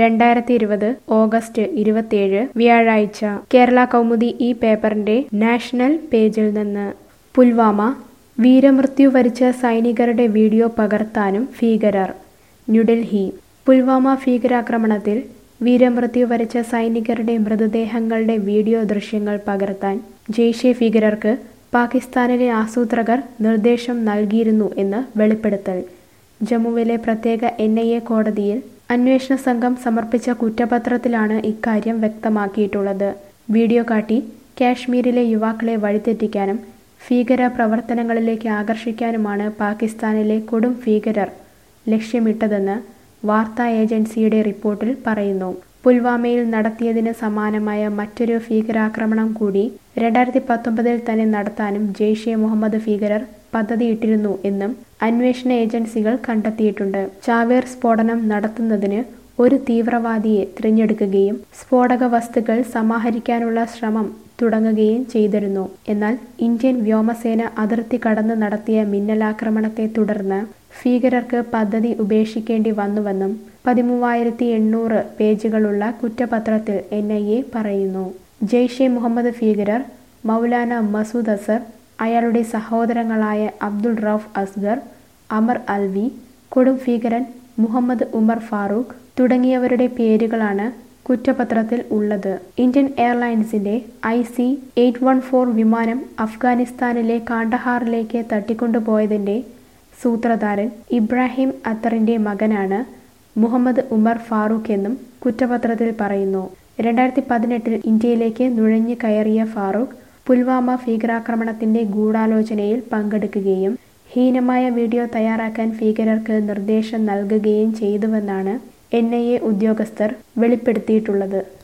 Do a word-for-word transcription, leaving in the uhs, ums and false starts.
രണ്ടായിരത്തി ഇരുപത് ഓഗസ്റ്റ് ഇരുപത്തിയേഴ് വ്യാഴാഴ്ച കേരള കൗമുദി ഈ പേപ്പറിന്റെ നാഷണൽ പേജിൽ നിന്ന് പുൽവാമ വീരമൃത്യു വരിച്ച സൈനികരുടെ വീഡിയോ പകർത്താനും ഭീകരർ. ന്യൂഡൽഹി പുൽവാമ ഭീകരാക്രമണത്തിൽ വീരമൃത്യു വരിച്ച സൈനികരുടെ മൃതദേഹങ്ങളുടെ വീഡിയോ ദൃശ്യങ്ങൾ പകർത്താൻ ജെയ്ഷെ ഭീകരർക്ക് പാകിസ്ഥാനിലെ ആസൂത്രകർ നിർദ്ദേശം നൽകിയിരുന്നു എന്ന് വെളിപ്പെടുത്തൽ. ജമ്മുവിലെ പ്രത്യേക എൻ ഐ എ കോടതിയിൽ അന്വേഷണ സംഘം സമർപ്പിച്ച കുറ്റപത്രത്തിലാണ് ഇക്കാര്യം വ്യക്തമാക്കിയിട്ടുള്ളത്. വീഡിയോ കാട്ടി കാശ്മീരിലെ യുവാക്കളെ വഴിതെറ്റിക്കാനും ഭീകര പ്രവർത്തനങ്ങളിലേക്ക് ആകർഷിക്കാനുമാണ് പാകിസ്ഥാനിലെ കൊടും ഭീകരർ ലക്ഷ്യമിട്ടതെന്ന് വാർത്താ ഏജൻസിയുടെ റിപ്പോർട്ടിൽ പറയുന്നു. പുൽവാമയിൽ നടത്തിയതിന് സമാനമായ മറ്റൊരു ഭീകരാക്രമണം കൂടി രണ്ടായിരത്തി പത്തൊമ്പതിൽ തന്നെ നടത്താനും ജെയ്ഷെ മുഹമ്മദ് ഭീകരർ പദ്ധതിയിട്ടിരുന്നു എന്നും അന്വേഷണ ഏജൻസികൾ കണ്ടെത്തിയിട്ടുണ്ട്. ചാവേർ സ്ഫോടനം നടത്തുന്നതിന് ഒരു തീവ്രവാദിയെ തിരഞ്ഞെടുക്കുകയും സ്ഫോടക വസ്തുക്കൾ സമാഹരിക്കാനുള്ള ശ്രമം തുടങ്ങുകയും ചെയ്തിരുന്നു. എന്നാൽ ഇന്ത്യൻ വ്യോമസേന അതിർത്തി കടന്ന് നടത്തിയ മിന്നലാക്രമണത്തെ തുടർന്ന് ഭീകരർക്ക് പദ്ധതി ഉപേക്ഷിക്കേണ്ടി വന്നുവെന്നും പതിമൂവായിരത്തി എണ്ണൂറ് പേജുകളുള്ള കുറ്റപത്രത്തിൽ എൻ ഐ എ പറയുന്നു. ജെയ്ഷെ മുഹമ്മദ് ഭീകരർ മൗലാന മസൂദ് അസർ, അയാളുടെ സഹോദരങ്ങളായ അബ്ദുൾ റൌഫ് അസ്ഗർ, അമർ അൽവി, കൊടും ഭീകരൻ മുഹമ്മദ് ഉമർ ഫാറൂഖ് തുടങ്ങിയവരുടെ പേരുകളാണ് കുറ്റപത്രത്തിൽ ഉള്ളത്. ഇന്ത്യൻ എയർലൈൻസിന്റെ I C eight one four വിമാനം അഫ്ഗാനിസ്ഥാനിലെ കാണ്ഡഹാറിലേക്ക് തട്ടിക്കൊണ്ടുപോയതിന്റെ സൂത്രധാരൻ ഇബ്രാഹിം അത്തറിന്റെ മകനാണ് മുഹമ്മദ് ഉമർ ഫാറൂഖ് എന്നും കുറ്റപത്രത്തിൽ പറയുന്നു. രണ്ടായിരത്തി പതിനെട്ടിൽ ഇന്ത്യയിലേക്ക് നുഴഞ്ഞു കയറിയ ഫാറൂഖ് പുൽവാമ ഭീകരാക്രമണത്തിന്റെ ഗൂഢാലോചനയിൽ പങ്കെടുക്കുകയും ഹീനമായ വീഡിയോ തയ്യാറാക്കാൻ ഭീകരർക്ക് നിർദ്ദേശം നൽകുകയും ചെയ്തുവെന്നാണ് എൻ ഐ എ ഉദ്യോഗസ്ഥർ വെളിപ്പെടുത്തിയിട്ടുള്ളത്.